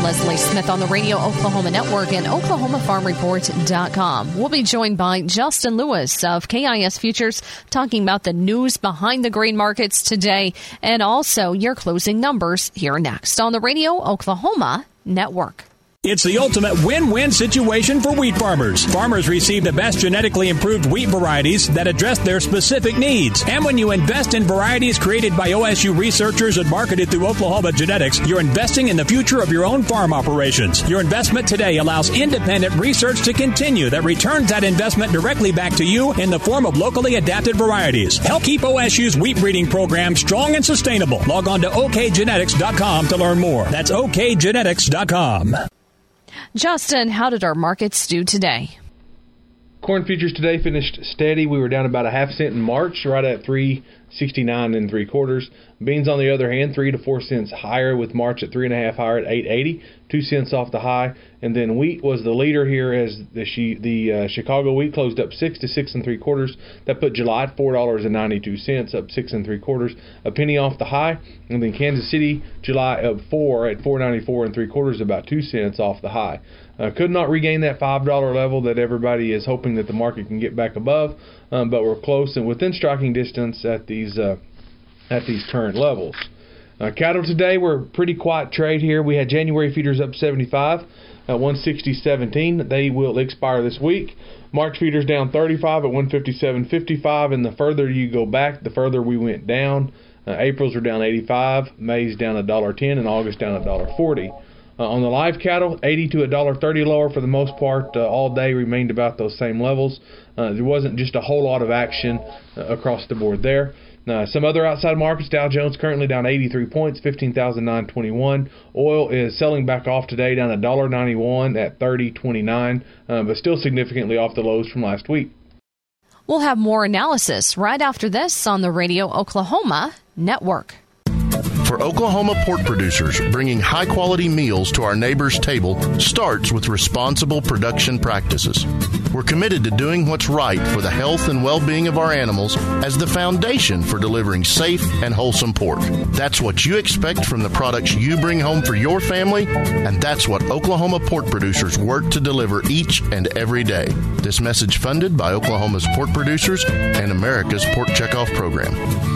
I'm Leslie Smith on the Radio Oklahoma Network and OklahomaFarmReport.com. We'll be joined by Justin Lewis of KIS Futures talking about the news behind the grain markets today and also your closing numbers here next on the Radio Oklahoma Network. It's the ultimate win-win situation for wheat farmers. Farmers receive the best genetically improved wheat varieties that address their specific needs. And when you invest in varieties created by OSU researchers and marketed through Oklahoma Genetics, you're investing in the future of your own farm operations. Your investment today allows independent research to continue that returns that investment directly back to you in the form of locally adapted varieties. Help keep OSU's wheat breeding program strong and sustainable. Log on to okgenetics.com to learn more. That's okgenetics.com. Justin, how did our markets do today? Corn futures today finished steady. We were down about a half cent in March, right at $3.69 3/4. Beans, on the other hand, 3 to 4 cents higher, with March at 3.5 higher at $8.80, 2 cents off the high. And then wheat was the leader here as the Chicago wheat closed up 6 to 6 3/4. That put July at $4.92, up 6 3/4, a penny off the high. And then Kansas City, July up 4 at $4.94 3/4, about 2 cents off the high. Could not regain that $5 level that everybody is hoping that the market can get back above, but we're close and within striking distance at these current levels. Cattle today were pretty quiet trade here. We had January feeders up 75 at 160.17. They will expire this week. March feeders down 35 at 157.55, and the further you go back, the further we went down. April's are down 85, May's down $1.10, and August down $1.40. On the live cattle, 80 to $1.30 lower for the most part. All day remained about those same levels. There wasn't just a whole lot of action across the board there. Some other outside markets, Dow Jones currently down 83 points, 15,921. Oil is selling back off today, down $1.91 at 30.29, but still significantly off the lows from last week. We'll have more analysis right after this on the Radio Oklahoma Network. For Oklahoma pork producers, bringing high-quality meals to our neighbors' table starts with responsible production practices. We're committed to doing what's right for the health and well-being of our animals as the foundation for delivering safe and wholesome pork. That's what you expect from the products you bring home for your family, and that's what Oklahoma pork producers work to deliver each and every day. This message funded by Oklahoma's pork producers and America's Pork Checkoff Program.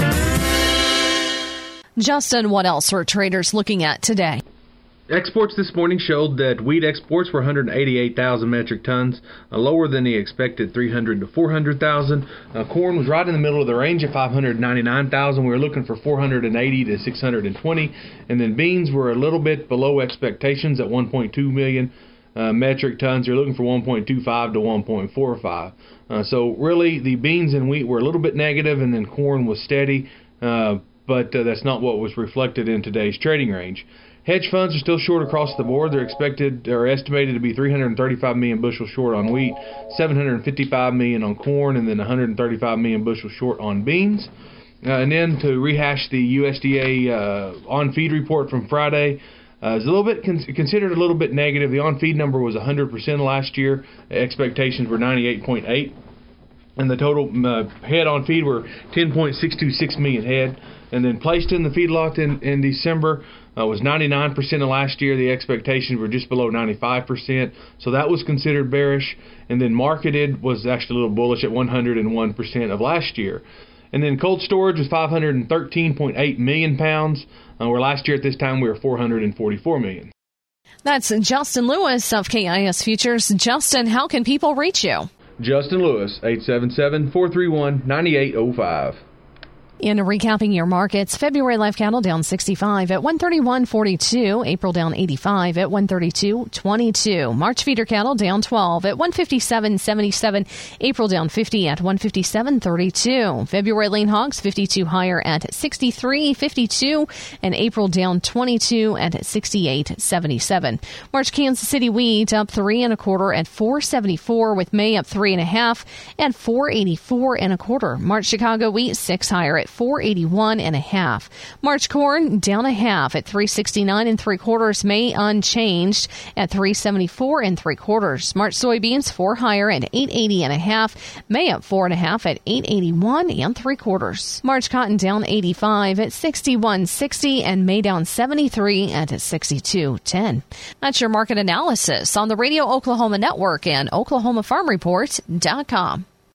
Justin, what else are traders looking at today? Exports this morning showed that wheat exports were 188,000 metric tons, lower than the expected 300 to 400,000. Corn was right in the middle of the range at 599,000. We were looking for 480 to 620. And then beans were a little bit below expectations at 1.2 million metric tons. You're looking for 1.25 to 1.45. So really the beans and wheat were a little bit negative, and then corn was steady. But that's not what was reflected in today's trading range. Hedge funds are still short across the board. They're estimated to be 335 million bushels short on wheat, 755 million on corn, and then 135 million bushels short on beans. And then to rehash the USDA on-feed report from Friday, is a little bit considered a little bit negative. The on-feed number was 100% last year. Expectations were 98.8. And the total head on feed were 10.626 million head. And then placed in the feedlot in December was 99% of last year. The expectations were just below 95%. So that was considered bearish. And then marketed was actually a little bullish at 101% of last year. And then cold storage was 513.8 million pounds, where last year at this time we were 444 million. That's Justin Lewis of KIS Futures. Justin, how can people reach you? Justin Lewis, 877-431-9805. In recapping your markets, February live cattle down 65 at 131.42. April down 85 at 132.22. March feeder cattle down 12 at 157.77. April down 50 at 157.32. February lean hogs 52 higher at 63.52, and April down 22 at 68.77. March Kansas City wheat up 3 1/4 at 4.74, with May up 3 1/2 at 4.84 1/4. March Chicago wheat 6 higher at at 481.5. March corn down a half at 369 3/4. May unchanged at 374 3/4. March soybeans 4 higher at 880.5. May up 4.5 at 881 3/4. March cotton down 85 at 61.60, and May down 73 at 62.10. That's your market analysis on the Radio Oklahoma Network and OklahomaFarmReport.com.